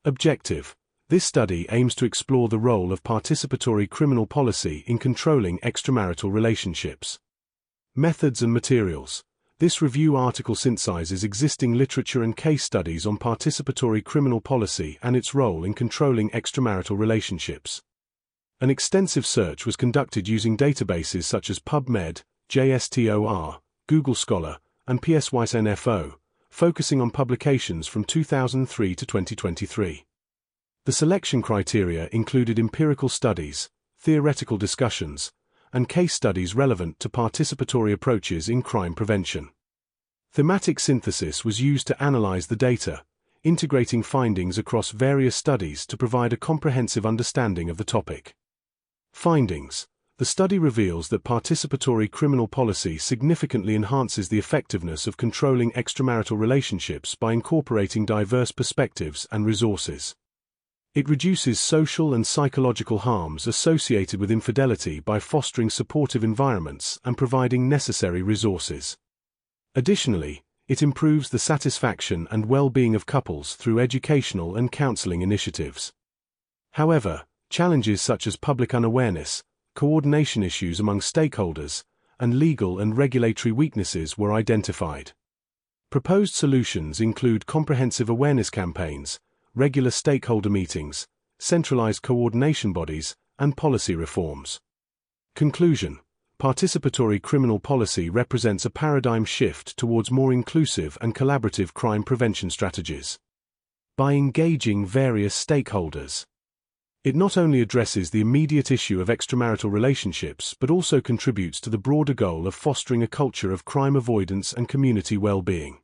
Objective: this study aims to explore the role of participatory criminal policy in controlling extramarital relationships. Methods and materials: this review article synthesizes existing literature and case studies on participatory criminal policy and its role in controlling extramarital relationships. An extensive search was conducted using databases such as PubMed, JSTOR, Google Scholar, and PSYS-NFO, focusing on publications from 2003 to 2023. The selection criteria included empirical studies, theoretical discussions, and case studies relevant to participatory approaches in crime prevention. Thematic synthesis was used to analyze the data, integrating findings across various studies to provide a comprehensive understanding of the topic. Findings: the study reveals that participatory criminal policy significantly enhances the effectiveness of controlling extramarital relationships by incorporating diverse perspectives and resources. It reduces social and psychological harms associated with infidelity by fostering supportive environments and providing necessary resources. Additionally, it improves the satisfaction and well-being of couples through educational and counseling initiatives. However, challenges such as public unawareness, coordination issues among stakeholders, and legal and regulatory weaknesses were identified. Proposed solutions include comprehensive awareness campaigns, regular stakeholder meetings, centralized coordination bodies, and policy reforms. Conclusion: participatory criminal policy represents a paradigm shift towards more inclusive and collaborative crime prevention strategies. By engaging various stakeholders, it not only addresses the immediate issue of extramarital relationships but also contributes to the broader goal of fostering a culture of crime avoidance and community well-being.